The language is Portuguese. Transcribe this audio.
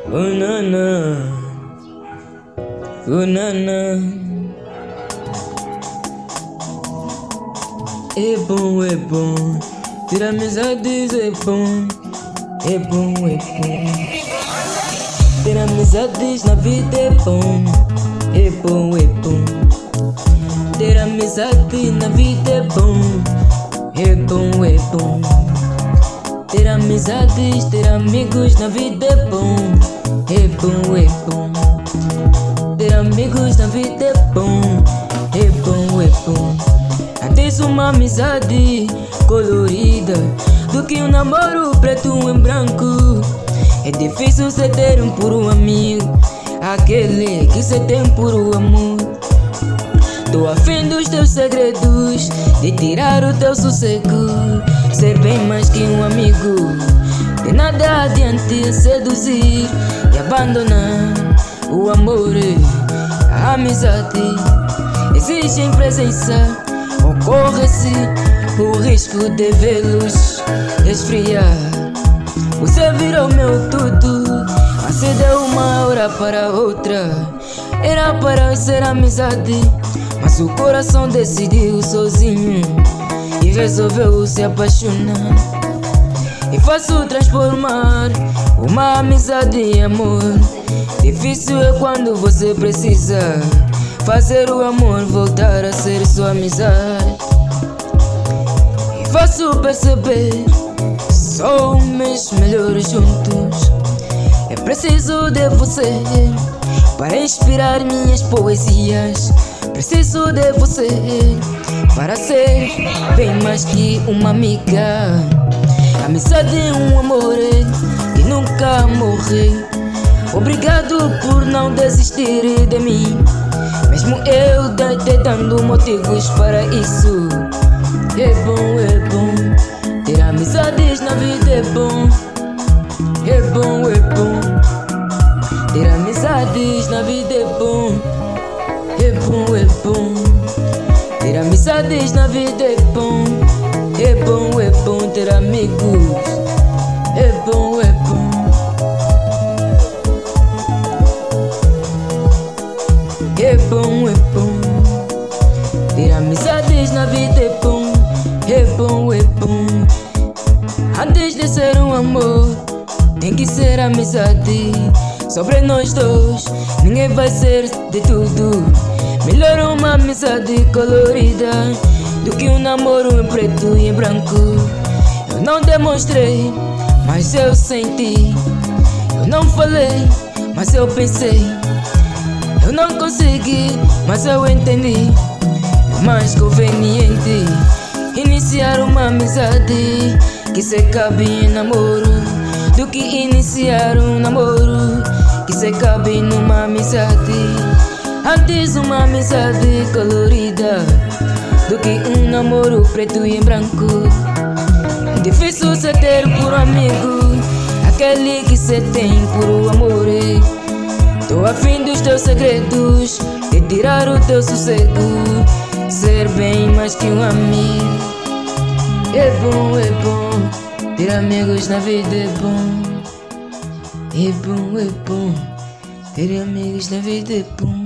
Oh nana, oh nana. É bom, ter amizades é bom, é bom, é bom. Ter amizades na vida é bom, é bom, é bom. Ter amizade na vida é bom, é bom, é bom. Ter amizades, ter amigos na vida é bom, é bom, é bom. Ter amigos na vida é bom, é bom, é bom. Antes uma amizade colorida do que um namoro preto em branco. É difícil cê ter um puro amigo, aquele que cê tem puro amor. Tô afim dos teus segredos, de tirar o teu sossego, ser bem mais que um amigo. De nada adiante seduzir e abandonar o amor. A amizade exige em presença, ocorre-se o risco de vê-los esfriar. Você virou meu tudo, assim deu uma hora para outra. Era para ser amizade, mas o coração decidiu sozinho e resolveu se apaixonar. E faço transformar uma amizade em amor. Difícil é quando você precisa fazer o amor voltar a ser sua amizade. E faço perceber, somos melhores juntos. É preciso de você para inspirar minhas poesias. Preciso de você para ser bem mais que uma amiga. Amizade é um amor que nunca morre. Obrigado por não desistir de mim, mesmo eu te dando motivos para isso. É bom, ter amizades na vida é bom. É bom, ter amizades na vida é bom. É bom, ter amizades na vida é bom. É bom ter amigos. É bom. É bom, ter amizades na vida é bom. É bom, antes de ser um amor, tem que ser amizade. Sobre nós dois, ninguém vai ser de tudo. Melhor uma amizade colorida do que um namoro em preto e em branco. Eu não demonstrei, mas eu senti. Eu não falei, mas eu pensei. Eu não consegui, mas eu entendi. É mais conveniente iniciar uma amizade que se cabe em namoro, do que iniciar um namoro que se cabe numa amizade. Antes uma amizade colorida do que um namoro preto e em branco. É difícil cê ter por amigo aquele que cê tem por amor. Tô afim dos teus segredos, de tirar o teu sossego, ser bem mais que um amigo. É bom, ter amigos na vida é bom. É bom, ter amigos na vida é bom.